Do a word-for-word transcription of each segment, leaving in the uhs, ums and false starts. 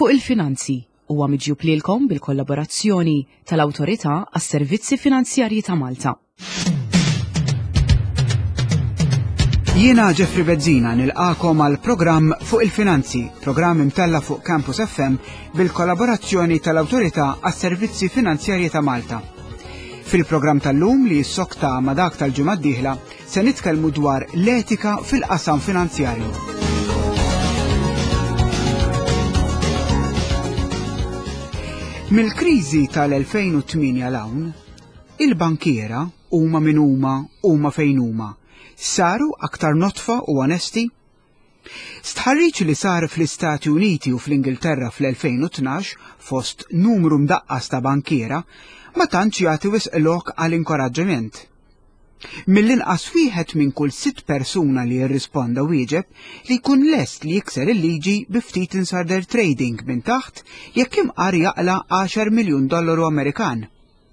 fuq il-finanzi huwa miġjub lilkom bil-kollaborazzjoni tal-Awtorità għas-Servizzi Finanzjarji ta' Malta. Jiena Jeffrey Bezzina nilqakom għal programm fuq il-finanzi, programm imtella fuq Campus F M bil-kollaborazzjoni tal-Awtorità għas-Servizzi Finanzjarji ta' Malta. Fil-programm tal-lum li jissokta ma' dak tal-ġimgħa d-dieħla se nitkellmu dwar l-etika fil-qasam finanzjarju. Mill-kriżi tal-elfejn u tminja l-hawn, il-bankiera huma min huma huma fejn huma saru aktar notfa u onesti. Stħarriġ li sar fl-Istati Uniti u fl-Ingilterra fl-elfejn u tnax fost numru mdaqqas ta' bankiera ma tantx jagħti wisq lok għal inkoraġġiment. Mill-inqas wieħed minn kull sitt persuna li jirrisponda wieġeb li jkun lest li jikser il-liġi bi ftit insider trading minn taħt jekk imqar jaqla għaxar miljun dollaru Amerikan.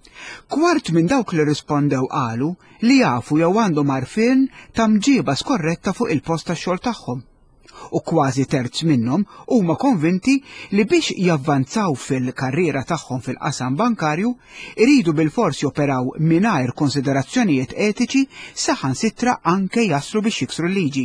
Kwart minn dawk li rispondew qalu li jafu jew għandhom għarfien ta' mġieba skorretta fuq il-post tax-xogħol tagħhom. U kważi terz minnhom huma konvinti li biex javvanzaw fil-karriera tagħhom fil-qasam bankarju iridu bil-fors joperaw mingħajr konsiderazzjonijiet etiċi saħansitra anke jaslu biex jiksru l-liġi.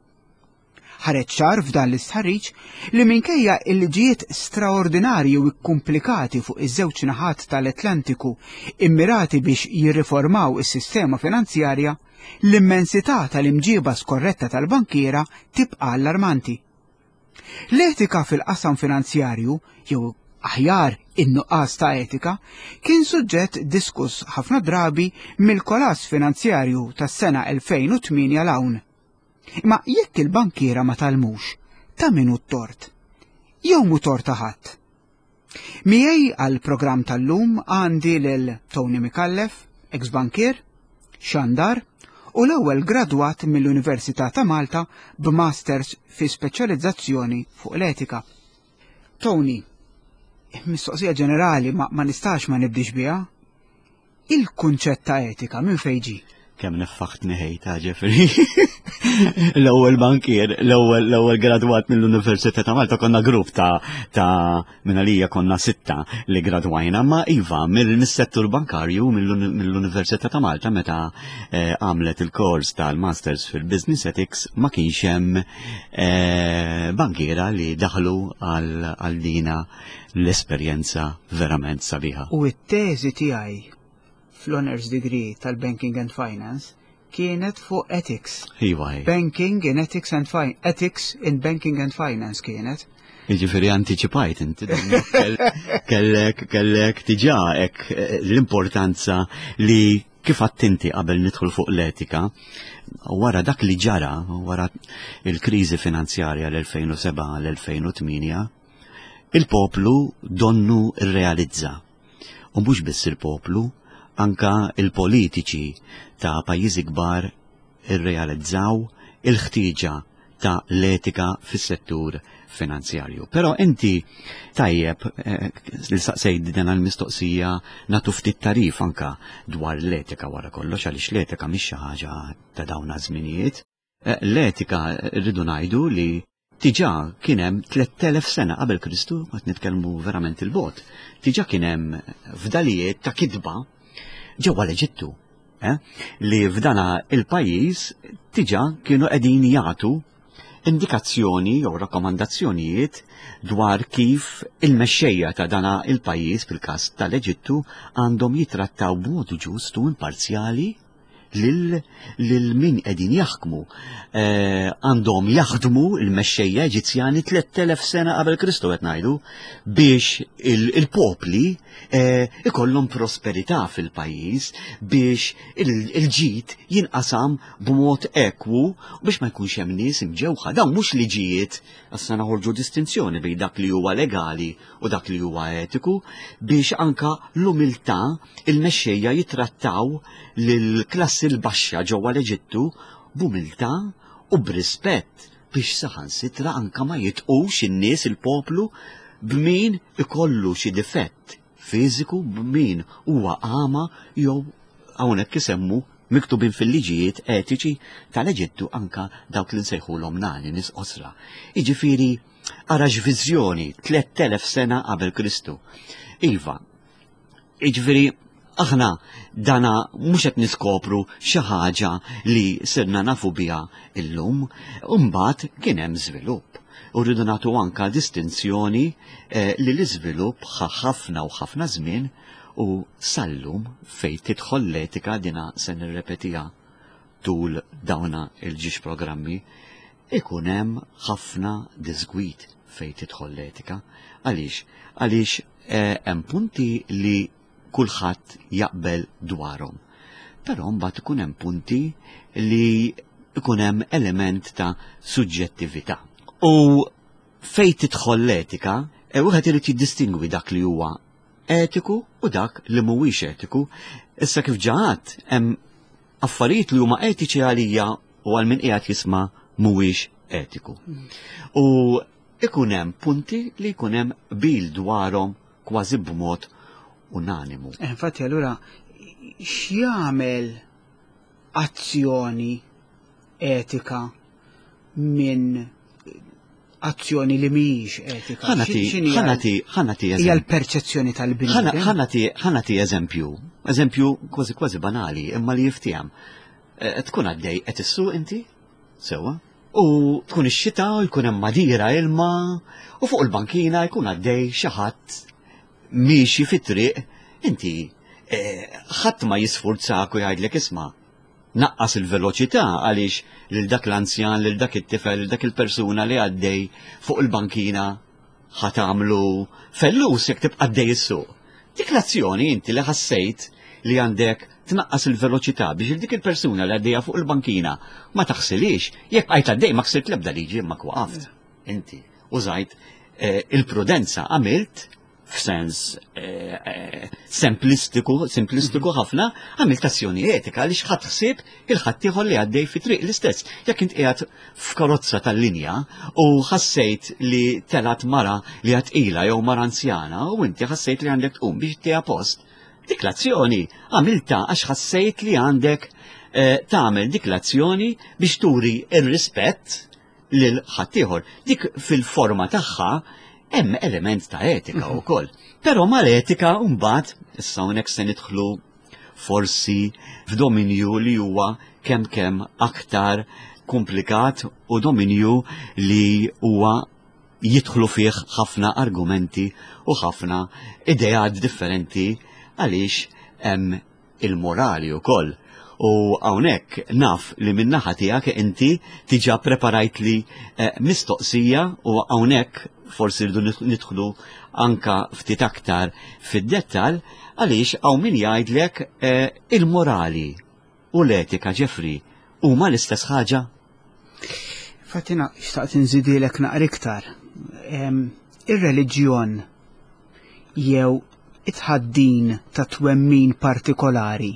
Ħareġ ċar f'dan l-istħarriġ li minkejja l-liġijiet straordinarji u komplikati fuq iż-żewġ naħat tal-Atlantiku immirati biex jirriformaw is-sistema finanzjarja, l-immensità tal-imġieba skorretta tal-bankiera tibqa' allarmanti. L-etika fil-qasam finanzjarju, jew aħjar in-nuqqas ta' etika, kien suġġett diskuss ħafna drabi mill-kolass finanzjarju tas-sena elfejn u tminja l-hawn. Ma jekk il-bankiera ma talmux, ta' minu t-tort? Jew mu tort ta' ħadd? Miegħi għall-programm tal-lum għandi lil Tony Mikallef, ex-bankier, xandar, u l-ewwel gradwat mill-Università ta' Malta b'masters fi speċjalizzazzjoni fuq l-etika. Tony, mistoqsija ġenerali ma, ma nistax ma nibdix biha. Il-kunċett ta' etika minn fejn ġie? Kemm niffaħt neħej ta' Jeffrey. L-ewwel bankier, l-ewwel l-ewwel gradwat mill-Università ta' Malta konna grupp ta' ta' minn għalija konna sitta li gradwajna, ma iva mill-settur bankarju mill-Università ta' Malta meta għamlet il-kors tal-Masters fil-Business Ethics ma kienx hemm bankiera li daħlu għal dina l-esperjenza verament sabiħa. U t-teżi tiegħi fl-Honors Degree tal-Banking and Finance kienet fuq Ethics. Ivaj. Banking in Ethics and Finance. Ethics in Banking and Finance kienet. Jiġifieri anticipajt inti kellek kellek diġà hekk l-importanza li kif attinti qabel nidħol fuq l-etika wara dak li ġara wara il-kriżi finanzjarja l-elfejn u seba' l-elfejn u tminja il-poplu donnu rrealizza. U mhux biss il-poplu, anka il-politiċi ta' pajjiżi kbar irrealizzaw il-ħtieġa ta' l-etika fis-settur finanzjarju. Però inti tajjeb li saqsejt din għall-mistoqsija nagħtu ftit tarif anka dwar l-etika wara kollox għaliex l-etika mhix xi ħaġa ta' dawn żminijiet. L-etika rridu ngħidu li diġà kien hemm tliet elef sena qabel Kristu, qed nitkellmu verament il-bot. Diġà kien hemm fdalijiet ta' kidba ġewwa l-Eġittu, eh? li f'dana il-pajjiż diġà kienu qegħdin jagħtu indikazzjoni jew rakkomandazzjonijiet dwar kif il-mexxejja ta' dana il-pajjiż fil-każ tal-Eġittu għandhom jitrattaw b'mod ġust u imparzjali lil lil min qegħdin jaħkmu. Għandhom jaħdmu il-mexxejja Eġizzjani tliet elef sena qabel Kristu qed ngħidu biex il-popli ikollhom prosperità fil-pajjiż biex il-ġid jinqasam b'mod ekwu u biex ma jkunx hemm nies imġewħa. Dawn mhux liġijiet issa naħorġu distinzjoni bejn dak li huwa legali u dak li huwa etiku biex anka l-umiltà il-mexxejja jitrattaw lill-klassi l-baxxa ġewwa l-Eġittu b'umiltà u b'rispett biex saħansitra anka ma jitqux in-nies il-poplu b'min ikollu xi difett fiżiku b'min huwa għama jew hawnhekk isemmu miktubin fil-liġijiet etiċi tal-Eġittu anka dawk li nsejħulhom nani nies qosra. Jiġifieri ara x'viżjoni tliet elef sena qabel Kristu. Iva, jiġifieri aħna dana mhux qed niskopru xi ħaġa li sirna nafu biha illum, u mbagħad kien hemm żvilupp. U rridu nagħtu anke distinzjoni eh, li l-iżvilupp ħa ħafna u ħafna żmien u sallum fejn tidħol l-etika dina se nirrepetiha tul dawna il-ġiex programmi, ikun hemm ħafna disgwid fejn tidħol l-etika. Għaliex? Għaliex hemm eh, punti li kulħadd jaqbel dwarhom. Però mbagħad ikun hemm punti li ikun hemm element ta' suġġettività. U fejn tidħol l-etika, e wieħed irid jiddistingwi dak li huwa etiku u dak li mhuwiex etiku. Issa kif ġaħat hemm affarijiet li huma etiċi għalija u għal min qiegħed jisma' mhuwiex etiku. U ikun hemm punti li jkun hemm bil dwarhom kważi b'mod unanimu. Infatti allura x'jagħmel azzjoni etika minn azzjoni li mhijiex etika? Ħanati, ħanati, ħanati eżempju. Hija l-perċezzjoni tal-bniedem. Ħanati, ħanati eżempju, eżempju kważi kważi banali, imma li jiftiem. Tkun għaddej qed issuq inti? Sewwa? U tkun ix-xita u jkun hemm madira ilma u fuq il-bankina jkun għaddej xi ħadd miexi fit-triq, inti ħadd ma jisfurzak u jgħidlek isma' naqqas il-veloċità għaliex lil dak l-anzjan, lil dak it-tifel, lil dak il-persuna li għaddej fuq il-bankina ħatamlu fellus jekk tibqa' għaddej is-suq. Dik l-azzjoni inti li ħassejt li għandek tnaqqas il-veloċità biex dik il-persuna li għaddejja fuq il-bankina ma taħsilix, jekk bqajt għaddej ma ksirt l-ebda liġi imma waqaft. Inti użajt il-prudenza għamilt f'sens semplistiku, simplistiku ħafna, għamilt azzjoni etika li xħat ħsieb il-ħadd ieħor li għaddej fi triq l-istess. Jekk int qiegħed f'karozza tal-linja u ħassejt li telat mara li għad ila jew mara anzjana u inti ħassejt li għandek tqum biex tieha post. Dik l-azzjoni għamilta għax ħassejt li għandek tagħmel dik l-azzjoni biex turi ir-rispett lil ħadd ieħor. Dik fil-forma tagħha hemm element ta' etika wkoll. Però mal-etika mbagħad issa hawnhekk se nidħlu forsi f'dominju li huwa kemm kemm aktar komplikat u dominju li huwa jidħlu fih ħafna argumenti u ħafna idejat differenti għaliex hemm il-morali wkoll. U hawnhekk naf li min-naħa tiegħek inti tiġa preparajt li mistoqsija u hawnhekk forsi rridu nidħlu anka ftit aktar fid-dettal għaliex hawn min jgħidlek il-morali u l-etika Ġefri huma l-istess ħaġa? Fatina, xtaqt inżidilek naqra iktar. Ir-reliġjon jew it-ħaddin ta' twemmin partikolari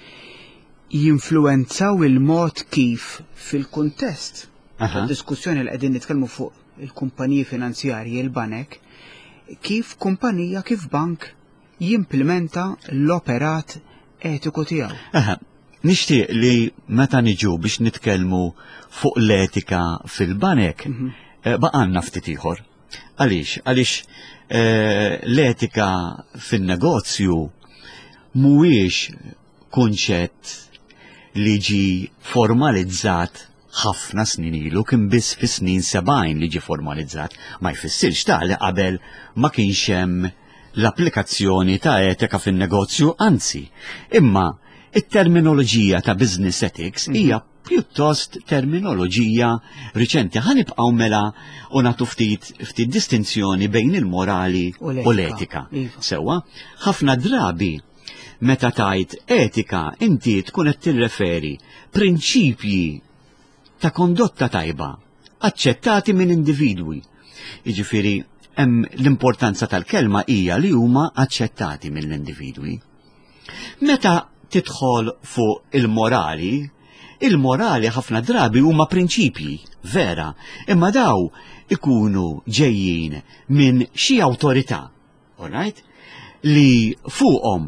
jinfluwenzaw il-mod kif fil-kuntest ta' diskussjoni li qegħdin nitkellmu fuq il-kumpaniji finanzjarji, il-banek, kif kumpanija, kif bank jimplementa l-operat etiku tiegħu. Aha, nixtieq li meta niġu biex nitkellmu fuq l-etika fil-banek, baqanna ftit ieħor. Għaliex? Għaliex l-etika fin-negozju mhuwiex kunċett li ġi formalizzat ħafna snin ilu, kien biss fi snin sebgħin li ġi formalizzat. Ma jfissirx ta' li qabel ma kienx hemm l-applikazzjoni ta' etika fin-negozju, anzi, imma it-terminoloġija ta' business ethics hija pjuttost terminoloġija riċenti. Ħanibqgħu mela u nagħtu ftit ftit distinzjoni bejn il-morali u l-etika. Sewwa, ħafna drabi meta tajt etika inti tkun qed tirreferi prinċipji ta' kondotta tajba, aċċettati minn individwi. Jiġifieri hemm l-importanza tal-kelma hija li huma aċċettati mill-individwi. Meta tidħol fuq il-morali, il-morali ħafna drabi huma prinċipji, vera, imma daw ikunu ġejjin minn xi awtorità, alright? Li fuqhom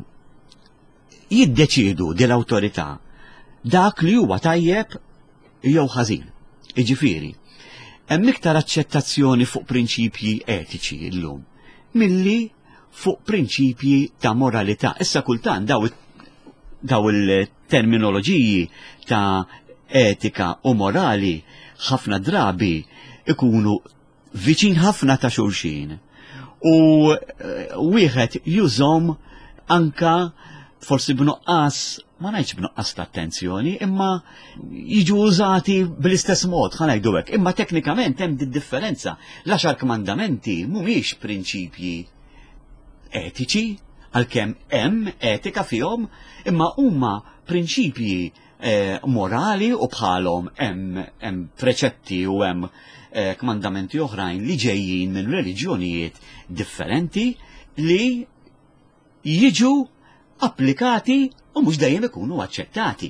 jiddeċiedu dil-awtorità dak li huwa tajjeb jew ħażin. Jiġifieri, hemm iktar aċċettazzjoni fuq prinċipji etiċi llum milli fuq prinċipji ta' moralità. Issa kultant daw daw il-terminoloġiji ta' etika u morali ħafna drabi ikunu viċin ħafna ta' xulxin. U wieħed jużhom anka forsi b'nuqqas, ma ngħidx b'nuqqas ta' attenzjoni, imma jiġu użati bl-istess mod, ħa ngħidu hekk. Imma teknikament hemm differenza. L-għaxar kmandamenti mhumiex prinċipji etiċi, għalkemm hemm etika fihom, imma huma prinċipji eh, morali u bħalhom hemm hemm preċetti u hemm eh, kmandamenti oħrajn li ġejjin minn reliġjonijiet differenti li jiġu applikati u mhux dejjem ikunu aċċettati.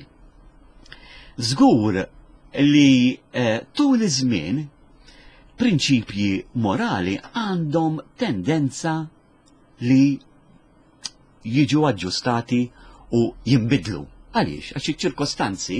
Żgur li eh, tul iż-żmien prinċipji morali għandhom tendenza li jiġu aġġustati u jinbidlu. Għaliex? Għax iċ-ċirkostanzi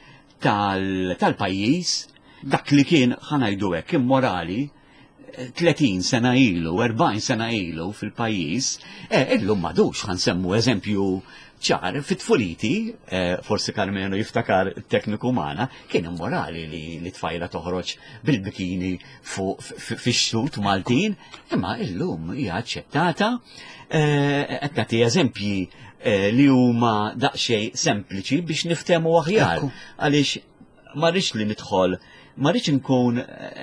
tal-pajjiż dak li kien ħanajdu hekk immorali tletin sena ilu, erbgħin sena ilu fil-pajjiż, eh, illum m'għadux ħansemmu eżempju ċar fit-tfuliti, eh, forsi Karmenu jiftakar tekniku magħna, kien immorali li, li tfajla toħroġ bil-bikini fix-xtut Maltin, imma illum hija aċċettata. Qed nagħti eżempji eh, li huma daqsxejn sempliċi biex niftehmu aħjar, għaliex ma rridx li nidħol ma rridx inkun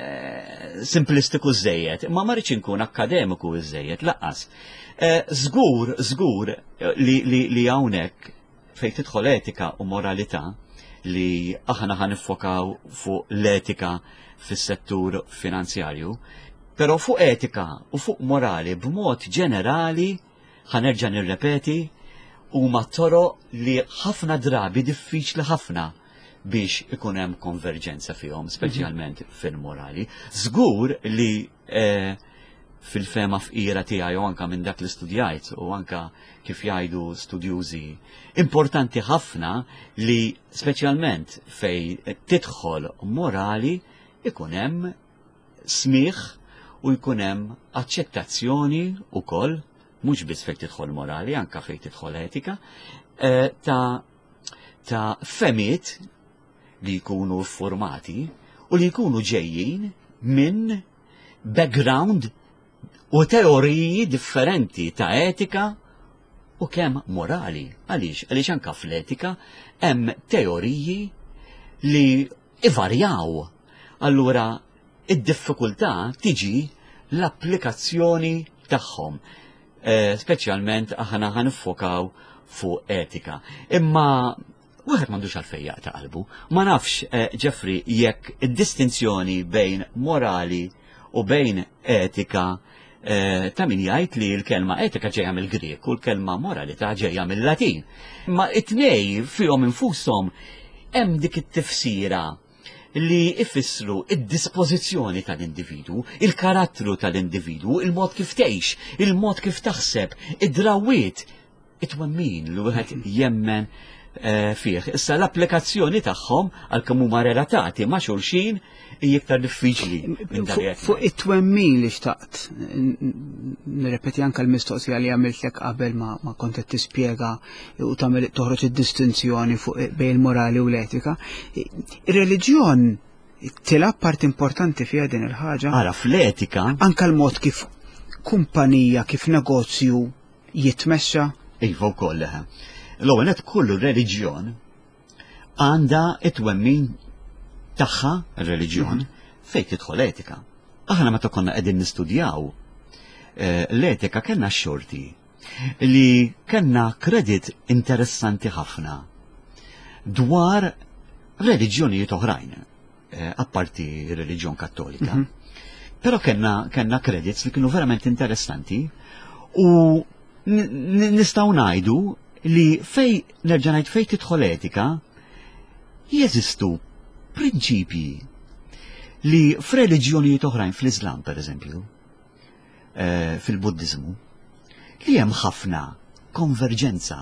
eh, simplistiku żejjed, imma ma rridx inkun akkademiku żejjed laqqas. Żgur, żgur li li li hawnhekk fejn tidħol etika u moralità li aħna ħan niffokaw fuq l-etika fis-settur finanzjarju, però fuq etika u fuq morali b'mod ġenerali ħanerġa' nirrepeti huma toroq li ħafna drabi diffiċli ħafna biex ikun hemm konverġenza fihom, speċjalment fil-morali. Żgur li eh, fil-fema f'ira tiegħi u anka minn dak li studjajt u anka kif jgħidu studjużi importanti ħafna li speċjalment fej tidħol morali ikun hemm smigħ u jkun hemm aċċettazzjoni wkoll mhux biss fejn tidħol morali, anka fejn tidħol etika, eh, ta' ta' femiet li jkunu formati u li jkunu ġejjin minn background u teoriji differenti ta' etika u kemm morali. Għaliex? Għaliex anka fl-etika hemm teoriji li ivarjaw. Allura id-diffikultà tiġi l-applikazzjoni tagħhom. Eh, speċjalment aħna ħanifokaw fuq etika. Imma wieħed m'għandux għalfejn jaqta' qalbu. Ma nafx Ġeffri eh, jekk id-distinzjoni bejn morali u bejn etika eh, ta' min jgħid li l-kelma etika ġejja mill-Grek u l-kelma moralità ġejja mill-Latin. Ma it-tnej fihom infushom hemm dik it-tifsira li ifissru id-dispożizzjoni tal-individu, il-karattru tal-individu, il-mod kif tgħix, il-mod kif taħseb, id-drawwiet, it-twemmin li wieħed jemmen uh, fih. Issa l-applikazzjoni tagħhom għalkemm huma relatati ma' xulxin hija iktar diffiċli minn dak. Fuq it-twemmin li xtaqt, nirrepeti anke l-mistoqsija li għamiltlek qabel ma, ma kont qed tispjega u tagħmel toħroġ id-distinzjoni fuq bejn il-morali u l-etika. Ir-reliġjon tilab part importanti fiha din il-ħaġa. Ara fl-etika anke l-mod kif kumpanija, kif negozju jitmexxa. Iva wkoll. L-ewwel qed kullu reliġjon għandha it-twemmin tagħha ir-reliġjon fejn tidħol etika. Aħna meta konna qegħdin nistudjaw l-etika kellna x-xorti li kellna kredit interessanti ħafna dwar reliġjonijiet oħrajn, apparti r-reliġjon Kattolika. Però kellna kellna credits li kienu verament interessanti u nistgħu ngħidu li fej nerġa' ngħid fejn tidħol etika jeżistu prinċipji li f'reliġjonijiet oħrajn fl-Islam pereżempju, fil-Buddiżmu, li hemm ħafna konverġenza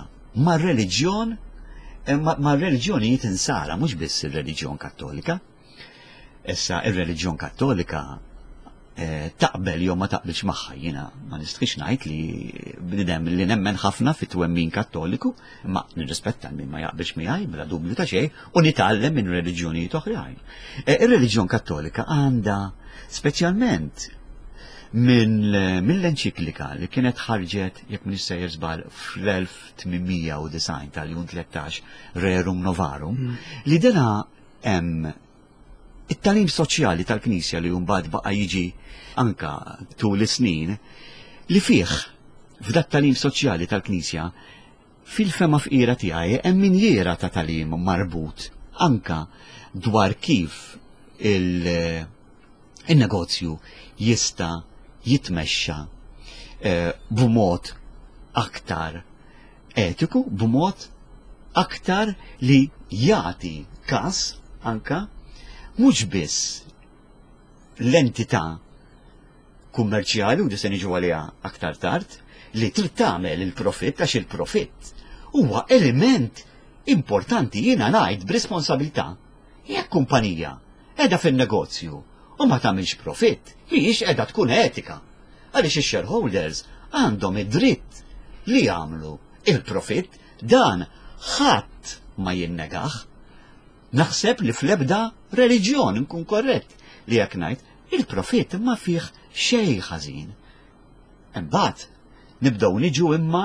mar-reliġjon mar-reliġjonijiet insara, mhux biss ir-reliġjon Kattolika. Issa ir-reliġjon Kattolika taqbel jew ma taqbilx magħha, jiena ma nistax ngħid li bnidem li nemmen ħafna fit-twemmin Kattoliku, imma nirrispetta min ma jaqbilx miegħi bla dubju ta' xejn u nitgħallem minn reliġjonijiet oħrajn. Ir-reliġjon Kattolika għandha speċjalment mill-enċiklika li kienet ħarġet jekk min jista' żball fl-elf tminmija u design tal-jum tlettax Rerum Novarum li dena hemm it-talim soċjali tal-Knisja li mbagħad baqa' jiġi anka tul is-snin li fih f'dat talim soċjali tal-Knisja fil-fema fqira tiegħi hemm minjera ta' talim marbut anka dwar kif il-negozju jista' jitmexxa b'mod aktar etiku, b'mod aktar li jagħti każ anka mhux biss l-entità kummerċjali u di se niġu għaliha aktar tard li trid tagħmel il-profitt għax il-profitt huwa element importanti jiena ngħid b'responsabilità. Jekk kumpanija qiegħda fin-negozju u ma tagħmilx profitt mhijiex qiegħda tkun etika għaliex ix-shareholders għandhom id-dritt li jagħmlu il-profitt dan ħadd ma jinnegaħ. Naħseb li fl-ebda reliġjon nkun korrett li jekk ngħid il-profitt ma fih xejn ħażin. Imbagħad nibdew niġu imma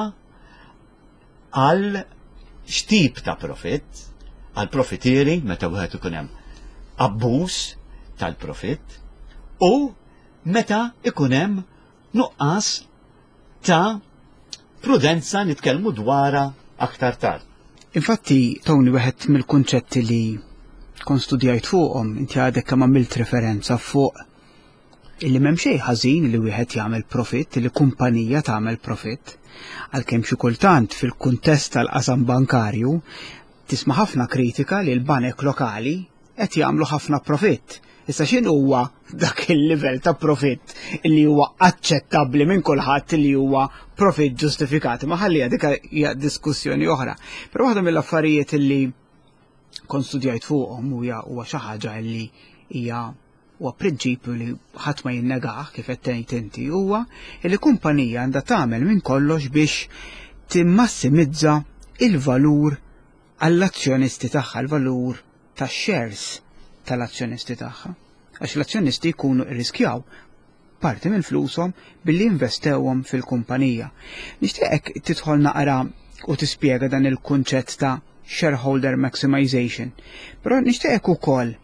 għal x'tip ta' profitt, għal profitieri meta wieħed ikun hemm abbuż tal-profitt u meta ikun hemm nuqqas ta' prudenza nitkellmu dwarha aktar tard. Infatti, Tony, wieħed mill-kunċetti li kon studjajt fuqhom, inti għadek kemm għamilt referenza fuq illi m'hemm xejn ħażin li wieħed jagħmel profitt, li kumpanija tagħmel profitt, għalkemm xi kultant fil-kuntest tal-qasam bankarju tisma' ħafna kritika li l-banek lokali qed jagħmlu ħafna profitt. Issa x'in huwa dak il-livell ta' profitt li huwa aċċettabbli minn kulħadd li huwa profitt ġustifikat. Ma ħallija dik hija diskussjoni oħra. Però waħda mill-affarijiet li kont studjajt fuqhom huwa xi ħaġa li hija huwa prinċipju li ħadd ma jinnegah kif qed tgħid inti huwa li kumpanija għandha tagħmel minn kollox biex timmassimizza il-valur għall-azzjonisti tagħha, il-valur tax-shares tal-azzjonisti tagħha. Għax l-azzjonisti jkunu rriskjaw parti minn flushom billi investewhom fil-kumpanija. Nixtieqek tidħol naqra u tispjega dan il-kunċett ta' shareholder maximization. Però nixtieqek ukoll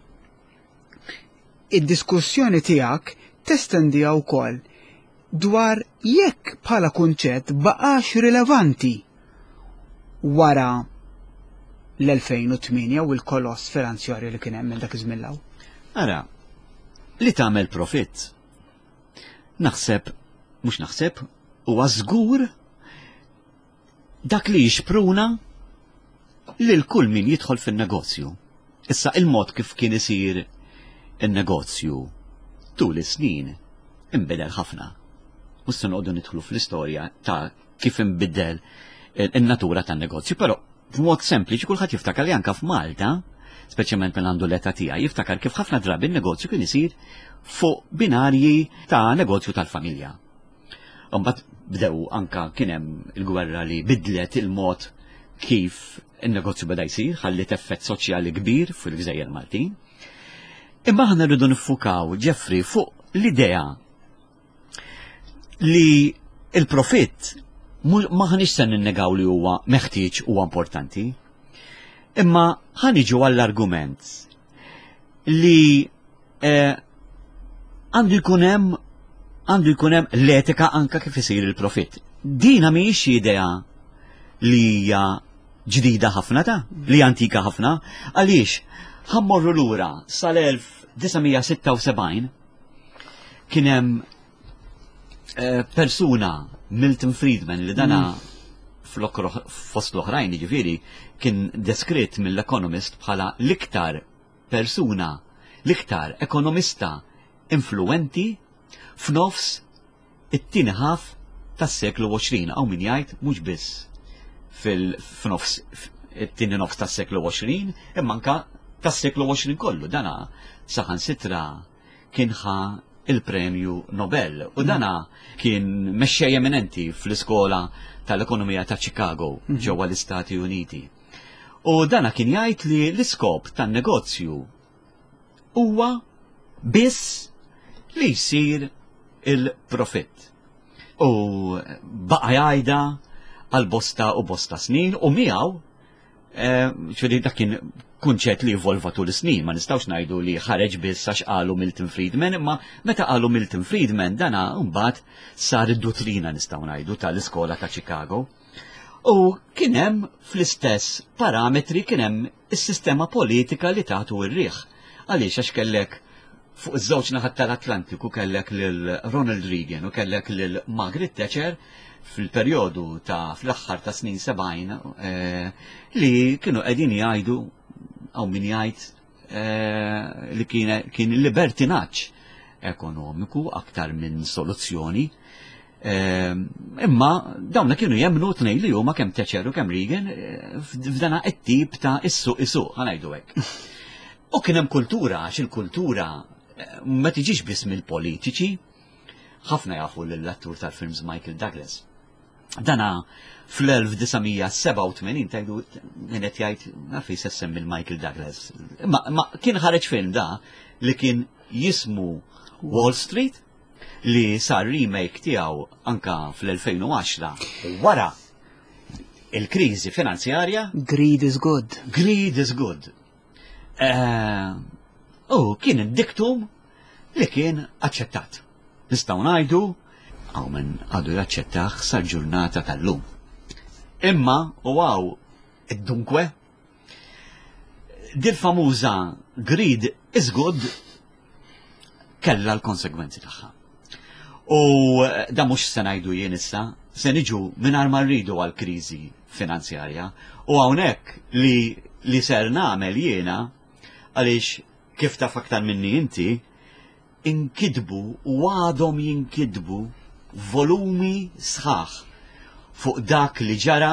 id-diskussjoni tiegħek testendija wkoll dwar jekk bħala kunċett baqax rilevanti wara l-elfejn u tminja u l-koloss finanzjarju li kien hemm minn dak iż-żmien. Ara, li tagħmel profitt. Naħseb, mhux naħseb, huwa żgur dak li jixpruna lil kull min jidħol fin-negozju. Issa il-mod kif kien isir in-negozju tul is-snin inbidel ħafna. Mhux se noqogħdu nidħlu fl-istorja ta' kif inbidel in-natura tan-negozju, però b'mod sempliċi kulħadd jiftakar li anke f'Malta, speċjalment minn għandu l-età tiegħi, jiftakar kif ħafna drabi n-negozju kien isir fuq binarji ta' negozju tal-familja. Imbagħad bdew anke kien hemm il-gwerra li bidlet il-mod kif in-negozju beda jsir, ħallit effett soċjali kbir fil-Gżejjer Maltin. Imma aħna rridu niffukaw Jeffrey fuq l-idea li il-profitt ma ħanix se ninnegaw li huwa meħtieġ huwa importanti, imma ħaniġu għall-argument li għandu jkun hemm għandu jkun hemm l-etika anke kif isir il-profitt. Dina mhijiex idea li hija ġdida ħafna ta' li antika ħafna, għaliex ħammorru lura sal-elf tisa' sitta u sebgħin kien hemm persuna Milton Friedman li dana fost l-oħrajn ġifieri kien deskritt mill-Economist bħala l-iktar persuna, l-iktar ekonomista influenti f'nofs it-tieni ħaf tas-seklu għoxrin, aw min jgħid mhux biss fil-f'nofs it-tieni nofs tas-seklu għoxrin, imma anke tas-seklu għoxrin kollu. Dana saħansitra kien ħa il-Premju Nobel u dana kien mexxej eminenti fl-iskola tal-ekonomija ta' Chicago ġewwa l-Istati Uniti. U dana kien jgħid li l-iskop tan-negozju huwa biss li jsir il-profitt. U baqa' jgħidha għal bosta u bosta snin u miegħu ċvedi dak kien kunċett li evolva tul snin, ma nistgħux ngħidu li ħareġ biss għax qalu Milton Friedman, imma meta qalu Milton Friedman dana mbagħad sar id-dottrina nistgħu ngħidu tal-iskola ta' Chicago. U kien hemm fl-istess parametri kien hemm is-sistema politika li tagħtu r-riħ. Għaliex għax kellek fuq iż-żewġ naħat tal-Atlantiku kellek lil Ronald Reagan u kellek lil Margaret Thatcher fil-perjodu ta' fl-aħħar ta' snin sebgħin li kienu qegħdin jgħidu għaw min jgħid li kien libertinaġġ ekonomiku aktar minn soluzzjoni. Imma dawna kienu jemnu tnej li huma kemm Thatcher u kemm Reagan f'dana t-tip ta' issuq isuq ħanajdu hekk. U kien hemm kultura għax il-kultura ma tiġix biss mill-politiċi, ħafna jafu l-attur tal-films Michael Douglas. Dana fl-elf tisa' seba' u tmenin tajdu minnet jgħid nafi sessem mill-Michael Douglas. Ma kien ħareġ film da li kien jismu Wall Street li sar remake tiegħu anka fl-elfejn u għaxra wara il-kriżi finanzjarja. Greed is good. Greed is good. U kien id-diktum li kien aċċettat. Nistgħu ngħidu għaw men għadu jaċċettaħ sal-ġurnata tal-lum. Imma u għaw id-dunkwe dil-famuża greed is good kella l-konsekwenzi tagħha. U da mhux se ngħidu jien issa, se niġu mingħajr ma rridu għall-kriżi finanzjarja u hawnhekk li li ser nagħmel jiena għaliex kif taf aktar minni inti inkidbu u għadhom jinkidbu volumi sħaħ fuq dak li ġara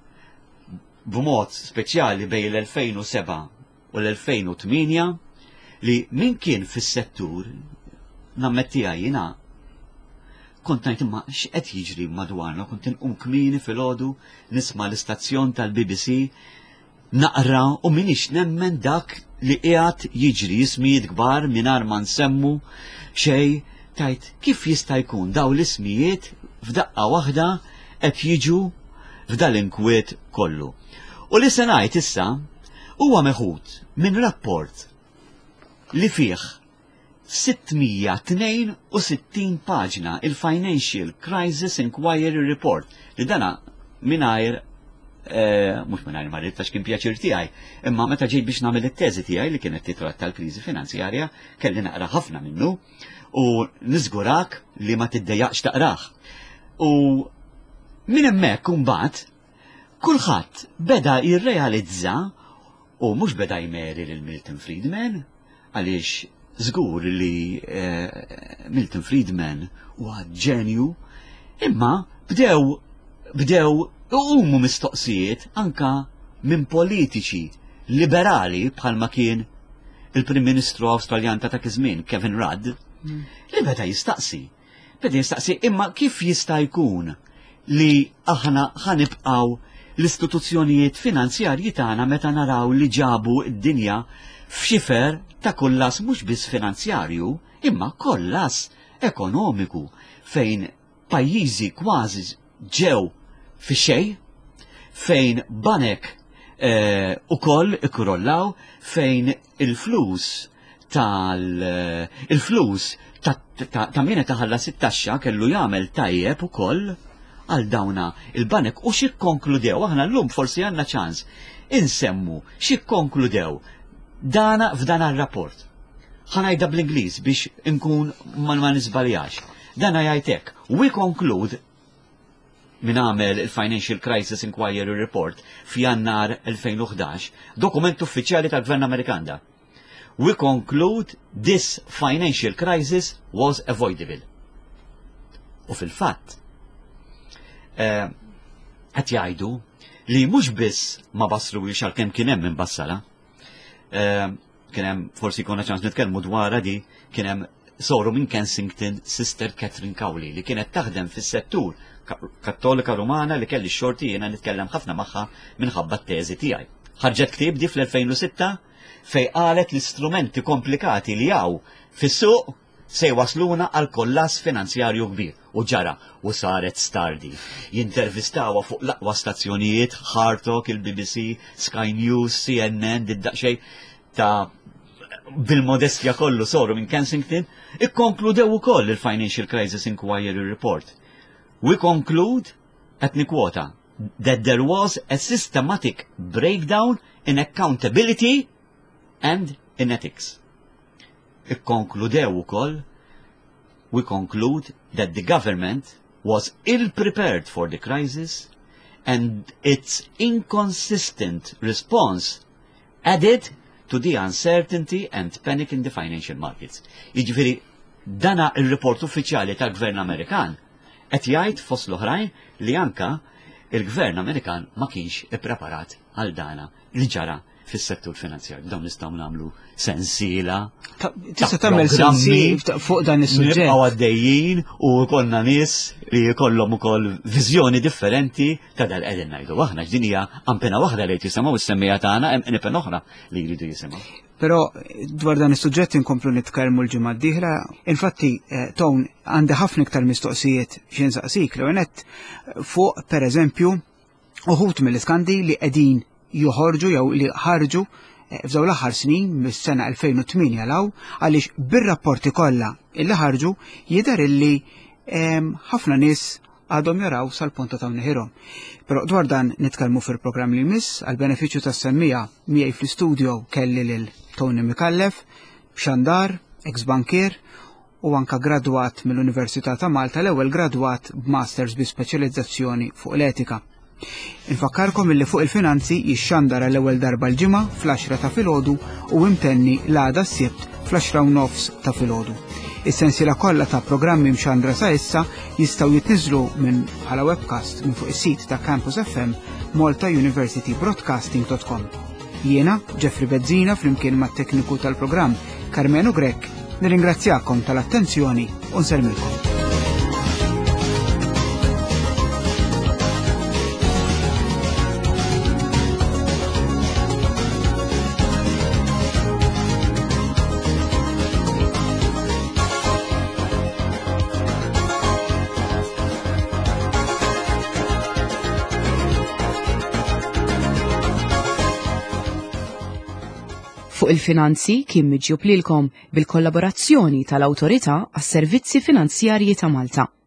b'mod speċjali bejn l-elfejn u seba' u l-elfejn u tminja li min kien fis-settur nammettija jiena kont ngħid imma x'qed jiġri madwarna, kont inqum kmieni filgħodu nisma' l-istazzjon tal-B B C naqra u minix nemmen dak li qiegħed jiġri ismijiet kbar mingħajr ma nsemmu xejn. Tajt, kif jista' jkun daw l-ismijiet f'daqqa waħda qed jiġu f'dal-inkwiet kollu. U li se ngħid issa huwa meħud minn rapport li fih sittmija tnejn u sittin paġna il-Financial Crisis Inquiry Report li dana mingħajr mhux mingħajr ma rridtax kien pjaċir tiegħi, imma meta ġejt biex nagħmel it-teżi tiegħi li kienet titratta l-kriżi finanzjarja kelli naqra ħafna minnu. U nizgurak li ma tiddejjaqx taqraħ. U minn hemmhekk imbagħad kulħadd beda jirrealizza u mhux beda jmeri lil Milton Friedman għaliex żgur li Milton Friedman huwa ġenju, imma bdew bdew umu mistoqsijiet anka minn politiċi liberali bħalma kien il-Prim Ministru Awstraljan ta' dak iż-żmien Kevin Rudd. Li beda jistaqsi, beda jistaqsi imma kif jista' jkun li aħna ħanibqaw l-istituzzjonijiet finanzjarji tagħna meta naraw li ġabu d-dinja f'xifer ta' kollas mhux biss finanzjarju, imma kollas ekonomiku fejn pajjiżi kważi ġew fi xejn, fejn banek eh, ukoll ikrollaw, fejn il-flus tal-flus ta' min taħallas it-taxxa kellu jagħmel tajjeb ukoll għal dawna il-banek u xikkonkludew aħna llum forsi għandna ċans insemmu xikkonkludew dana f'dan ar-rapport. Ħanajda bl-Ingliż biex inkun ma nisbaljax. Dana jgħid hekk, we conclude min għamel il-Financial Crisis Inquiry Report f'Jannar elfejn u ħdax, dokument uffiċjali tal-Gvern Amerikan da. We conclude this financial crisis was avoidable. U fil-fatt, qed jgħidu li mhux biss ma basru li xalkemm kien hemm imbassala, kien hemm forsi konna ċans nitkellmu dwarha di, kien hemm soru minn Kensington Sister Catherine Cowley li kienet taħdem fis-settur Kattolika Rumana li kelli x-xorti jiena nitkellem ħafna magħha minħabba t-teżi tiegħi. Ħarġet ktieb di fl-elfejn u sitta fej qalet l-istrumenti komplikati li hawn fis-suq se jwasluna għal kollass finanzjarju kbir. U ġara, u saret stardi. Jintervistawa fuq l-aqwa stazzjonijiet, Hartok, il-B B C, Sky News, C N N, diddaqxej ta' bil-modestja kollu soru minn Kensington, ikkonkludew ukoll il-Financial Crisis Inquiry Report. We conclude, at nikwota, that there was a systematic breakdown in accountability and in ethics. Ikkonkludew ukoll, we conclude that the government was ill-prepared for the crisis and its inconsistent response added to the uncertainty and panic in the financial markets. Jiġifieri dana il-report uffiċjali tal-Gvern Amerikan qed jgħid fost l-oħrajn li anka il-Gvern Amerikan ma kienx ippreparat għal dana li ġara fis-settur finanzjarju. Dawn nistgħu nagħmlu sensiela. Tista' tagħmel sensiela fuq dan is-suġġett. Nibqgħu għaddejjin u jkollna nies li jkollhom ukoll viżjoni differenti ta' dal qegħdin ngħidu. Aħna x'din hija ampena waħda li jisimgħu is-semmija tagħna hemm inipen oħra li jridu jisimgħu. Però dwar dan is-suġġett inkomplu nitkellmu l-ġimgħa d-dieħla. Infatti Ton għandi ħafna iktar mistoqsijiet x'insaqsik l għenet fuq pereżempju uħud mill-iskandi li qegħdin joħorġu jew li ħarġu f'dawn l-aħħar snin mis-sena elfejn u tminja law għaliex bir-rapporti kollha illi ħarġu jidher illi ħafna nies għadhom jaraw sal-punta ta' nieħirhom. Però dwar dan nitkellmu fil-programm li jmiss għall-benefiċċju tas-semmija miegħi fl-istudio kelli lil Tony Mikallef, b'xandar, ex-bankier u anka gradwat mill-Università ta' Malta l-ewwel gradwat b'masters bi speċjalizzazzjoni fuq l-etika. Infakkarkom illi fuq il-finanzi jixxandara l-ewwel darba l-ġimgħa fl-għaxra ta' filgħodu u imtenni l-għada s-sibt fl-għaxra u nofs ta' filgħodu. Is-sensiela kollha ta' programmi mxandra sa' issa jistgħu jitniżlu minn bħala webcast minn fuq is-sit ta' Campus F M Malta University Broadcasting dot com. Jiena, Jeffrey Bezzina, flimkien mat-tekniku tal-programm Carmenu Grek, nirringrazzjakom tal-attenzjoni u nsellmilkom. Fuq il-finanzi kien miġjub lilkom bil-kollaborazzjoni tal-Awtorità għas-Servizzi Finanzjarji ta' Malta.